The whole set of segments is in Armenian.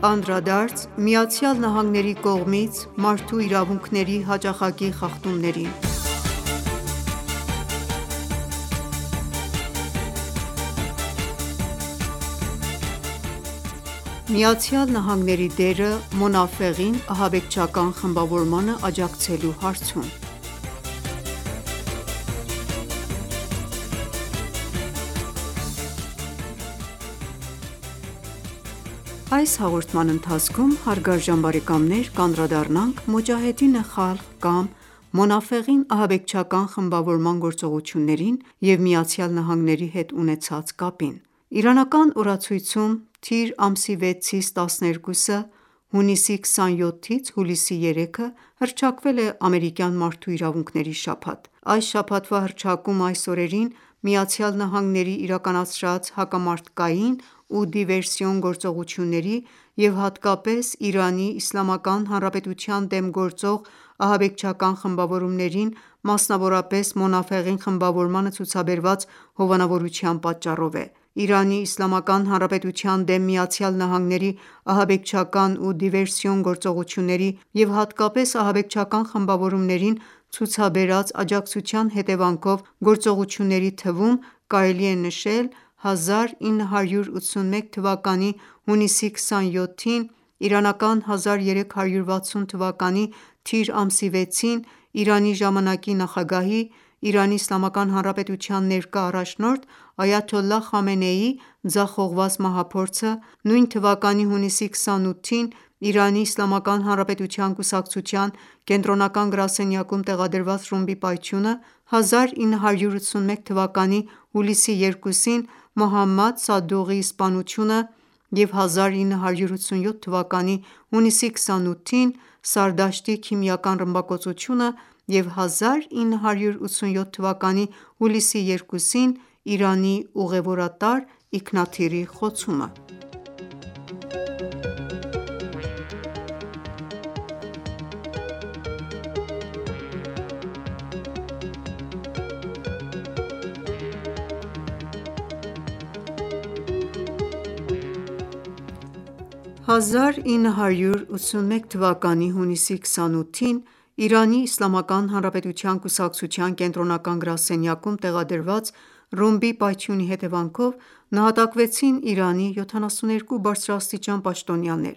Անդրադարձ ԱՄՆ-ի կողմից մարդու իրավունքների հաճախակի խախտումներին։ ԱՄՆ-ի դերը Մոնաֆեղին ահաբեկչական խմբավորմանը աջակցելու հարցում Այս հաղորդման ընթացքում կանդրադառնանք Մոջահեդին Խալղ կամ Մոնաֆեղին ահաբեկչական խմբավորման գործողություններին և ԱՄՆ-ի հետ ունեցած կապին: Իրանական օրացույցում թիր ամսի 6-ից 12-ը (հունիսի 27-ից հուլիսի 3) հռչակվել է ամերիկյան մարդու իրավունքների շաբաթ: Այս շաբաթվա հռչակում այս օրերին ԱՄՆ-ի իրականացրած հակամարտկային ու դիվերսիոն գործողությունների և հատկապես Իրանի Իսլամական Հանրապետության դեմ գործող ահաբեկչական խմբավորումներին, մասնավորապես Մոնաֆեղին խմբավորմանը ցուցաբերված հովանավորության պատճառով է: Իրանի Իսլամական Հանրապետության դեմ ԱՄՆ-ի ահաբեկչական ու դիվերսիոն գործողությունների և հատկապես ահաբեկչական խմբավորումներին ցուցաբերած աջակցության հետևանքով գործողությունների թվում կարելի է նշել 1981 թվականի հունիսի 27-ին, իրանական 1360 թվականի թիր ամսի 6-ին Իրանի ժամանակի նախագահի, Իրանի Իսլամական Հանրապետության ներկա առաջնորդ այաթոլլահ Խամենեիի ձախողված մահափորձը, նույն թվականի հունիսի 28-ին Իրանի Իսլամական Հանրապետության կուսակցության կենտրոնական գրասենյակում տեղադրված ռումբի պայթյունը, 1981 թվականի հուլիսի 2-ին Մոհամմադ Սադուղիի սպանությունը և 1987 թվականի հունիսի 28-ին Սարդաշտի քիմիական ռմբակոծությունը և 1987 թվականի հուլիսի 2-ին Իրանի ուղևորատար ինքնաթիռի խոցումը: 1981 թվականի հունիսի 28-ին Իրանի Իսլամական Հանրապետության կուսակցության կենտրոնական գրասենյակում տեղադրված ռումբի պայթյունի հետևանքով նահատակվեցին Իրանի 72 բարձրաստիճան պաշտոնյաներ: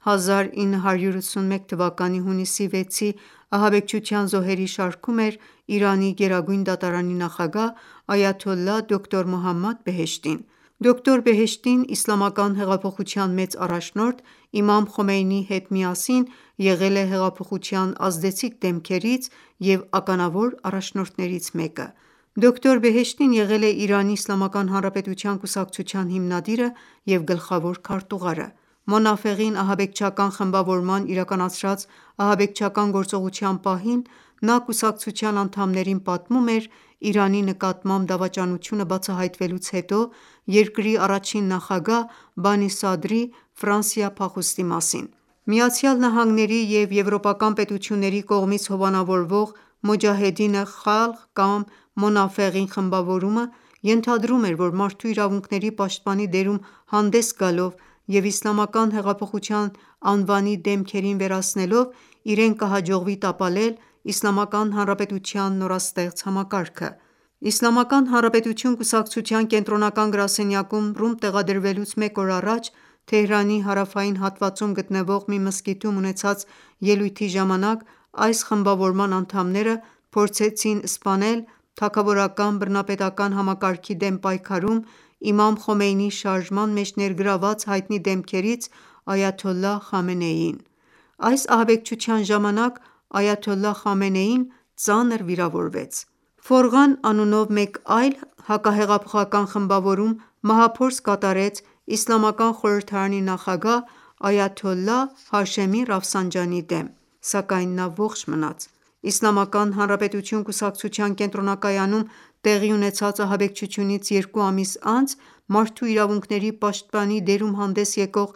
1981 թվականի հունիսի 6-ի ահաբեկչության զոհերի շարքում էր Իրանի գերագույն դատարանի նախագահ այաթոլլահ դոկտոր Մոհամմադ Բեհեշտին: Դոկտոր Բեհեշտին իսլամական հեղափոխության մեծ առաջնորդ իմամ Խոմեյնիի հետ միասին եղել է հեղափոխության ազդեցիկ դեմքերից և ականավոր առաջնորդներից մեկը: Դոկտոր Բեհեշտին եղել է Իրանի Իսլամական Հանրապետության կուսակցության հիմնադիրը և գլխավոր քարտուղարը: Մոնաֆեղին ահաբեկչական խմբավորման իրականացրած ահաբեկչական գործողության պահին նա կուսակցության անդամներին պատմում էր Իրանի նկատմամբ դավաճանությունը բացահայտվելուց հետո երկրի առաջին նախագահ Բանի Սադրի Ֆրանսիա փախուստի մասին: ԱՄՆ-ի և եվրոպական պետությունների կողմից հովանավորվող Մոջահեդին Խալղ կամ Մոնաֆեղին խմբավորումը ենթադրում էր, որ մարդու իրավունքների պաշտպանի դերում հանդես գալով և իսլամական հեղափոխության անվանի դեմքերին վերացնելով իրեն կհաջողվի տապալել Իսլամական Հանրապետության նորաստեղծ համակարգը: Իսլամական Հանրապետություն կուսակցության կենտրոնական գրասենյակում ռումբ տեղադրվելուց մեկ օր առաջ Թեհրանի հարավային հատվածում գտնվող մի մզկիթում ունեցած ելույթի ժամանակ այս խմբավորման անդամները փորձեցին սպանել թագավորական բռնապետական համակարգի դեմ պայքարում իմամ Խոմեյնիի շարժման մեջ ներգրավված հայտնի դեմքերից այաթոլլահ Խամենեիին: Այս ահաբեկչության ժամանակ այաթոլլահ Խամենեին ծանր վիրավորվեց: Ֆորղան անունով մեկ այլ հակահեղափոխական խմբավորում մահափորձ կատարեց Իսլամական խորհրդարանի նախագահ այաթոլլահ Հաշեմի դեմ, սակայն նա ողջ մնաց: Իսլամական Հանրապետություն կուսակցության կենտրոնակայանում տեղի ունեցած ահաբեկչությունից երկու ամիս անց մարդու իրավունքների պաշտպանի դերում հանդես եկող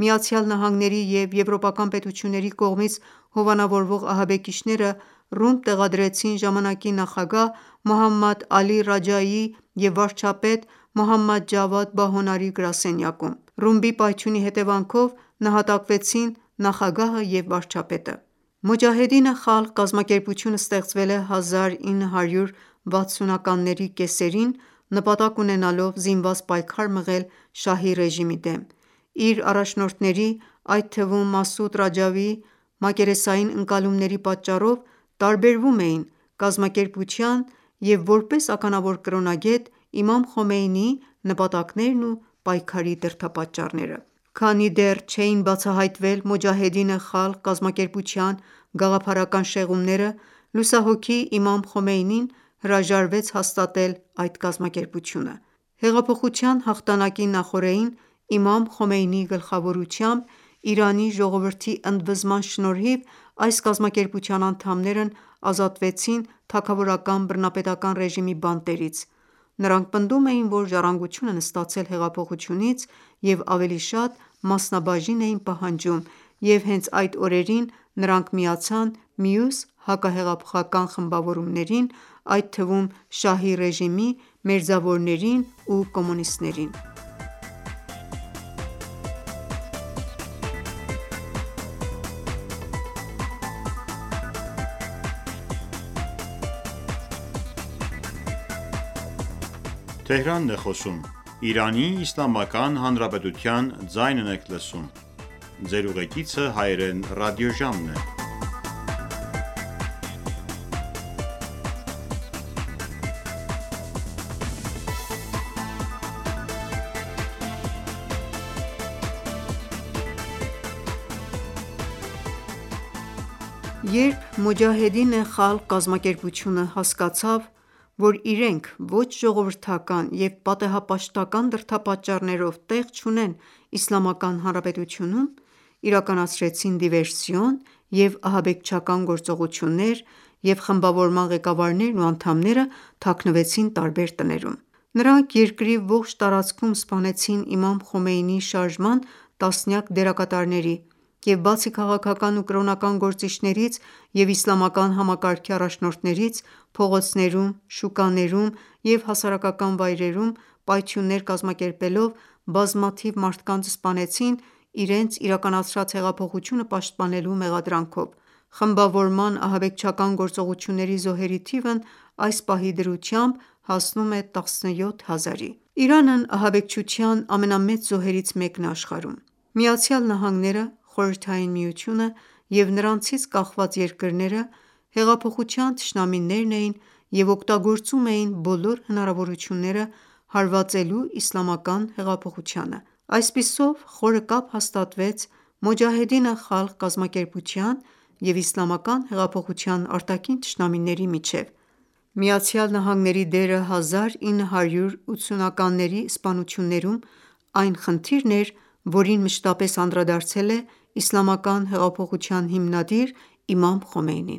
ԱՄՆ-ի և եվրոպական պետությունների կողմից հովանավորվող ահաբեկիչները ռումբ տեղադրեցին ժամանակի նախագահ Մոհամմադ Ալի Ռաջայիի և վարչապետ Մոհամմադ Ջավադ Բահոնարի գրասենյակում: Ռումբի պայթյունի հետևանքով նահատակվեցին նախագահը և վարչապետը։ Մոջահեդին Խալղ կազմակերպությունը ստեղծվել է 1960-ականների կեսերին՝ նպատակ ունենալով զինված պայքար մղել շահի ռեժիմի դեմ։ Իր առաջնորդների, այդ թվում Մասուդ Ռաջավիի մակերեսային ընկալումների պատճառով տարբերվում էին կազմակերպության և որպես ականավոր կրոնագետ իմամ Խոմեյնիի նպատակներն ու պայքարի դրդապատճառները։ Քանի դեռ չէին բացահայտվել Մոջահեդին Խալղ կազմակերպության գաղափարական շեղումները, լուսահոգի իմամ Խոմեյնին հրաժարվեց հաստատել այդ կազմակերպությունը։ Հեղափոխության հաղթանակի նախօրեին իմամ Խոմեյնիի գլխավորությամբ Իրանի ժողովրդի ընդվզման շնորհիվ այս կազմակերպության անդամներն ազատվեցին թագավորական բռնապետական ռեժիմի բանտերից։ Նրանք պնդում էին, որ ժառանգություն են ստացել հեղափոխությունից և ավելի շատ մասնաբաժին էին պահանջում, և հենց այդ օրերին նրանք միացան մյուս հակահեղափոխական խմբավորումներին, այդ թվում շահի ռեժիմի մերձավորներին ու կոմունիստներին։ Երբ Մոջահեդին Խալղ կազմակերպությունը հասկացավ, որ իրենք ոչ ժողովրդական և պատեհապաշտական դրդապատճառներով տեղ չունեն Իսլամական Հանրապետությունում, իրականացրեցին դիվերսիոն և ահաբեկչական գործողություններ և խմբավորման ղեկավարներն ու անդամները թաքնվեցին տարբեր տներում։ Նրանք երկրի ողջ տարածքում սպանեցին իմամ Խոմեյնիի շարժման տասնյակ դերակատարների և բացի քաղաքական ու կրոնական գործիչներից և իսլամական համակարգի առաջնորդներից, փողոցներում, շուկաներում և հասարակական վայրերում պայթյուններ կազմակերպելով բազմաթիվ մարդկանց սպանեցին իրենց իրականացրած հեղափոխությունը պաշտպանելու մեղադրանքով։ Խմբավորման ահաբեկչական գործողությունների զոհերի թիվն այս պահի դրությամբ հասնում է 17 000-ի։ Իրանն ահաբեկչության ամենամեծ զոհերից մեկն է աշխարհում։ ԱՄՆ-ը, Խորհրդային Միությունը և նրանցից կախված երկրները հեղափոխության թշնամիներն էին և օգտագործում էին բոլոր հնարավորությունները հարվածելու իսլամական հեղափոխությանը։ Այսպիսով, խորը կապ հաստատվեց Մոջահեդին Խալղ կազմակերպության և իսլամական հեղափոխության արտաքին թշնամիների միջև։ ԱՄՆ-ի դերը 1980-ականների սպանություններում այն խնդիրն էր, որին մշտապես անդրադարձել է իսլամական հեղափոխության հիմնադիր իմամ Խոմեյնին։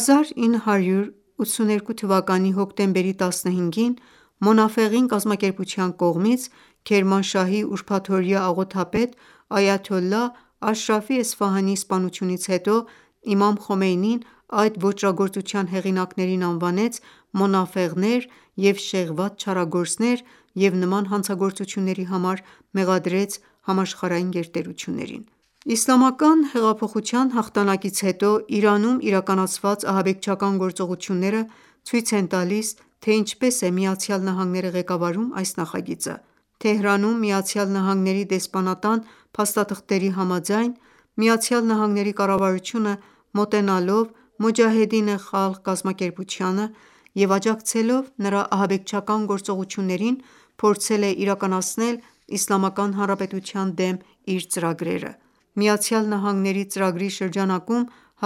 1982 թվականի հոկտեմբերի 15-ին Մոնաֆեղին կազմակերպության կողմից Քերմանշահի ուրբաթօրյա աղոթապետ այաթոլլահ Աշրաֆի Էսֆահանի սպանությունից հետո իմամ Խոմեյնին այդ ոճրագործության հեղինակներին անվանեց մոնաֆեղներ և շեղված չարագործներ և նման հանցագործությունների համար մեղադրեց համաշխարհային գերտերություններին։ Իսլամական հեղափոխության հաղթանակից հետո Իրանում իրականացված ահաբեկչական գործողությունները ցույց են տալիս, թե ինչպես է ԱՄՆ-ն ղեկավարում այս նախագիծը։ Թեհրանում ԱՄՆ դեսպանատան փաստաթղթերի համաձայն, ԱՄՆ կառավարությունը մոտենալով Մոջահեդին Խալղ կազմակերպությանը և աջակցելով նրա ահաբեկչական գործողություններին, փորձել է իրականացնել Իսլամական Հանրապետության դեմ իր ծրագրերը։ ԱՄՆ ծրագրի շրջանակում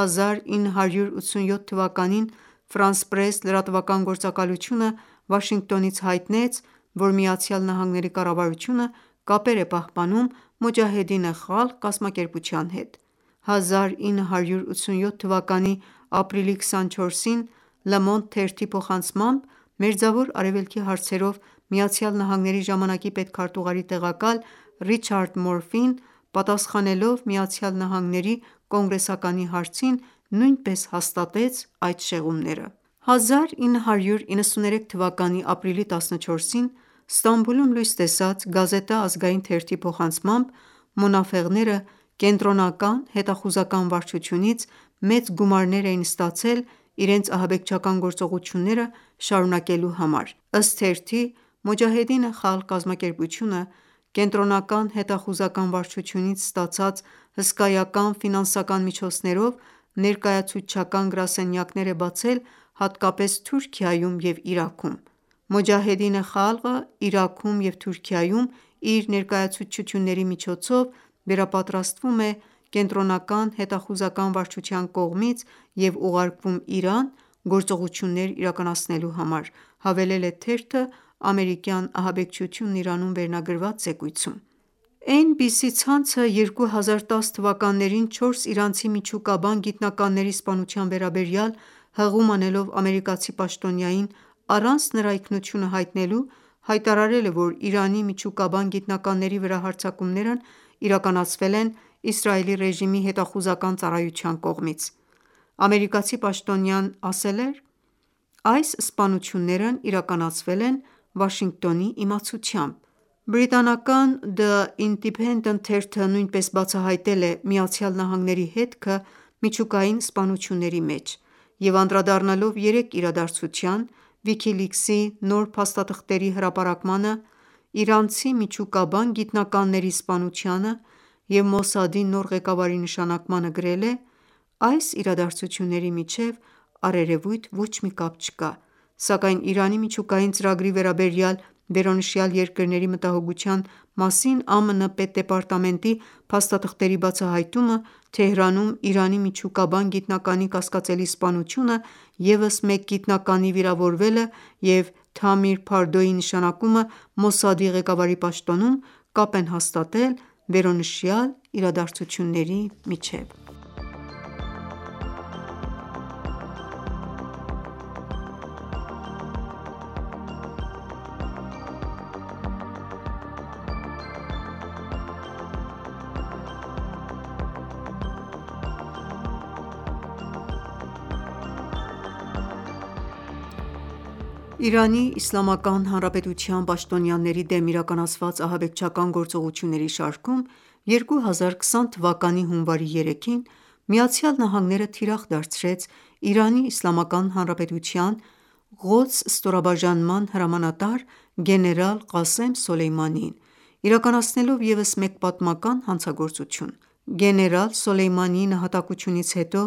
1987 թվականին «Ֆրանս Պրես» լրատվական գործակալությունը Վաշինգտոնից հայտնեց, որ ԱՄՆ կառավարությունը կապեր է պահպանում Մոջահեդին Խալղ կազմակերպության հետ։ 1987 թվականի ապրիլի 24-ին Le Monde թերթի փոխանցմամբ, Մերձավոր Արևելքի հարցերով ԱՄՆ ժամանակի պետքարտուղարի տեղակալ Ռիչարդ Մորֆին, պատասխանելով ԱՄՆ կոնգրեսականի հարցին, նույնպես հաստատեց այդ շեղումները։ 1993 թվականի ապրիլի 14-ին Ստամբուլում լույս տեսած «Գազետա Ազգային» թերթի փոխանցմամբ, մոնաֆեղները կենտրոնական հետախուզական վարչությունից մեծ գումարներ էին ստացել իրենց ահաբեկչական գործողությունները շարունակելու համար: Ըստ թերթի, Մոջահեդին Խալղ կազմակերպությունը կենտրոնական հետախուզական վարչությունից ստացած հսկայական ֆինանսական միջոցներով ներկայացուցչական գրասենյակներ է բացել հատկապես Թուրքիայում և Իրաքում: Մոջահեդին Խալղը Իրաքում և Թուրքիայում իր ներկայացուցչությունների միջոցով վերապատրաստվում է կենտրոնական հետախուզական վարչության կողմից և ուղարկվում Իրան գործողություններ իրականացնելու համար, հավելել է թերթը ամերիկյան ահաբեկչությունն Իրանում վերնագրված զեկույցում: NBC ցանցը 2010 թվականներին չորս իրանցի միջուկաբան գիտնականների սպանության վերաբերյալ հղում անելով ամերիկացի պաշտոնյային առանց նրա ինքնությունը հայտնելու, հայտարարել է, որ Իրանի միջուկաբան գիտնականների վրա հարձակումներն իրականացվել են Իսրայելի ռեժիմի հետախուզական ծառայության կողմից: Ամերիկացի պաշտոնյան ասել էր.«Այս սպանություններն իրականացվել են Վաշինգտոնի իմացությամբ»: Բրիտանական The Independent թերթը նույնպես բացահայտել է ԱՄՆ-ի հետքը միջուկային սպանությունների մեջ և անդրադառնալով երեք իրադարձության՝ WikiLeaks-ի նոր փաստաթղթերի հրապարակմանը, իրանցի միջուկաբան գիտնականների սպանությանը և Մոսադի նոր ղեկավարի նշանակմանը գրել է.«Այս իրադարձությունների միջև առերևույթ ոչ մի կապ չկա, սակայն Իրանի միջուկային ծրագրի վերաբերյալ վերոնշյալ երկրների մտահոգության մասին ԱՄՆ պետդեպարտամենտի փաստաթղթերի բացահայտումը, Թեհրանում Իրանի միջուկաբան գիտնականի կասկածելի սպանությունը, ևս մեկ գիտնականի վիրավորվելը և Թամիր Փարդոյի նշանակումը Մոսադի ղեկավարի պաշտոնում կապ են հաստատել վերոնշյալ իրադարձությունների միջև»: Իրանի Իսլամական Հանրապետության պաշտոնյաների դեմ իրականացված ահաբեկչական գործողությունների շարքում 2020 թվականի հունվարի 3-ին ԱՄՆ-ը թիրախ դարձրեց Իրանի Իսլամական Հանրապետության Ղոդս ստորաբաժանման հրամանատար գեներալ Ղասեմ Սոլեյմանիին, իրականացնելով ևս մեկ պատմական հանցագործություն: Գեներալ Սոլեյմանիի նահատակությունից հետո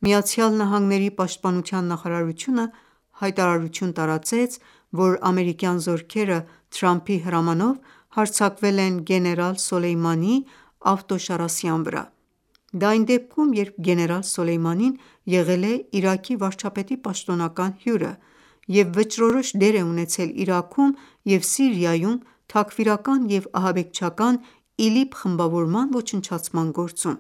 ԱՄՆ պաշտպանության նախարարությունը հայտարարություն տարածեց, որ ամերիկյան զորքերը Թրամփի հրամանով հարձակվել են գեներալ Սոլեյմանիի ավտոշարասյան վրա: Դա այն դեպքում, երբ գեներալ Սոլեյմանին եղել է Իրաքի վարչապետի պաշտոնական հյուրը և վճռորոշ դեր է ունեցել Իրաքում և Սիրիայում թաքֆիրական և ահաբեկչական ԻԼԻՊ խմբավորման ոչնչացման գործում: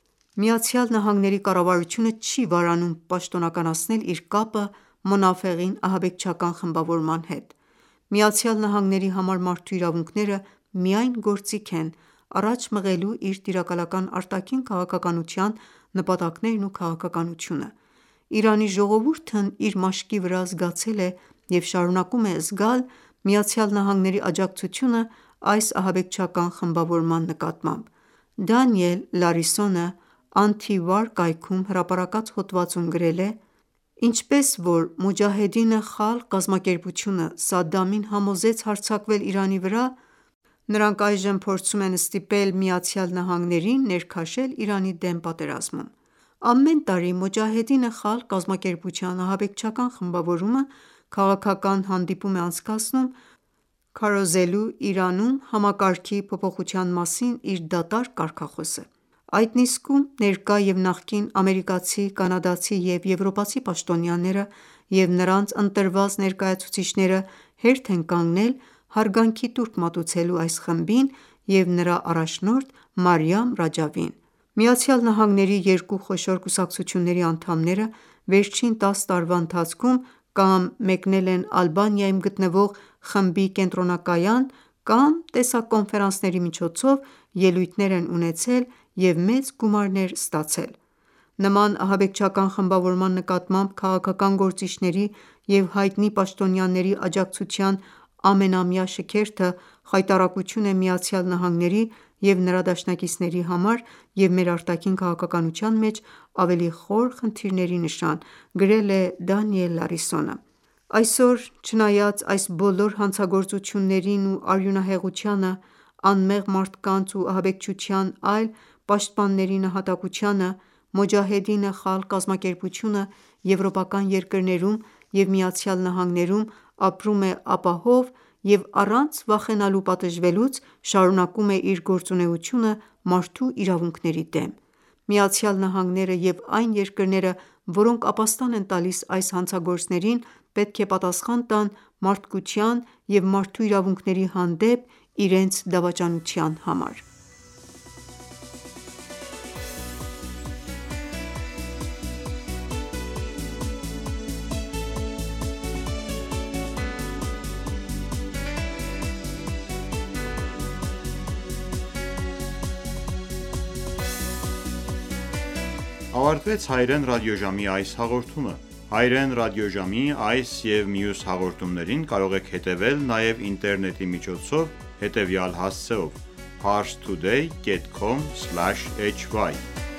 ԱՄՆ կառավարությունը չի վարանում պաշտոնականացնել իր կապը Մոնաֆեղին ահաբեկչական խմբավորման հետ: ԱՄՆ-ի համար մարդու իրավունքները միայն գործիք են՝ առաջ մղելու իր տիրակալական արտաքին քաղաքականության նպատակներն ու քաղաքականությունը: Իրանի ժողովուրդն իր մաշկի վրա զգացել է և շարունակում է զգալ ԱՄՆ-ի աջակցությունը այս ահաբեկչական խմբավորման նկատմամբ: Դանիել Լարիսոնը Anti-War կայքում հրապարակած հոդվածում գրել է.«Ինչպես որ Մոջահեդին Խալղ կազմակերպությունը Սադամին համոզեց հարձակվել Իրանի վրա, նրանք այժմ փորձում են ստիպել ԱՄՆ-ին ներքաշել Իրանի դեմ պատերազմում: Ամեն տարի Մոջահեդին Խալղ կազմակերպության ահաբեկչական խմբավորումը քաղաքական հանդիպում է անցկացնում՝ քարոզելու Իրանում համակարգի փոփոխության մասին իր դատարկ կարգախոսը: Այդ նիստում ներկա և նախկին ամերիկացի, կանադացի և եվրոպացի պաշտոնյաները և նրանց ընտրված ներկայացուցիչները հերթ են կանգնել հարգանքի տուրք մատուցելու այս խմբին և նրա առաջնորդ Մարիամ Ռաջավիին: ԱՄՆ-ի երկու խոշոր կուսակցությունների անդամները վերջին 10 տարվա ընթացքում կամ մեկնել են Ալբանիայում գտնվող խմբի կենտրոնակայան կամ տեսակոնֆերանսների միջոցով ելույթներ են ունեցել և մեծ գումարներ ստացել: Նման ահաբեկչական խմբավորման նկատմամբ քաղաքական գործիչների և հայտնի պաշտոնյաների աջակցության ամենամյա շքերթը խայտառակություն է ԱՄՆ-ի և նրա դաշնակիցների համար և մեր արտաքին քաղաքականության մեջ ավելի խոր խնդիրների նշան», - գրել է Դանիել Լարիսոնը: Այսօր, չնայած այս բոլոր հանցագործություններին ու արյունահեղությանը, անմեղ մարդկանց ու ահաբեկչության այլ պաշտպանների նահատակությանը, Մոջահեդին Խալղ կազմակերպությունը եվրոպական երկրներում և ԱՄՆ-ում ապրում է ապահով և առանց վախենալու պատժվելուց շարունակում է իր գործունեությունը մարդու իրավունքների դեմ: ԱՄՆ-ն և այն երկրները, որոնք ապաստան են տալիս այս հանցագործներին, պետք է պատասխան տան մարդկության և մարդու իրավունքների հանդեպ իրենց դավաճանության համար: Ավարտվեց հայրեն ռադիոժամի այս հաղորդումը: Հայրեն ռադիոժամի այս և մյուս հաղորդումներին կարող եք հետևել նաև ինտերնետի միջոցով հետևյալ հասցեով՝ parstoday.com/hy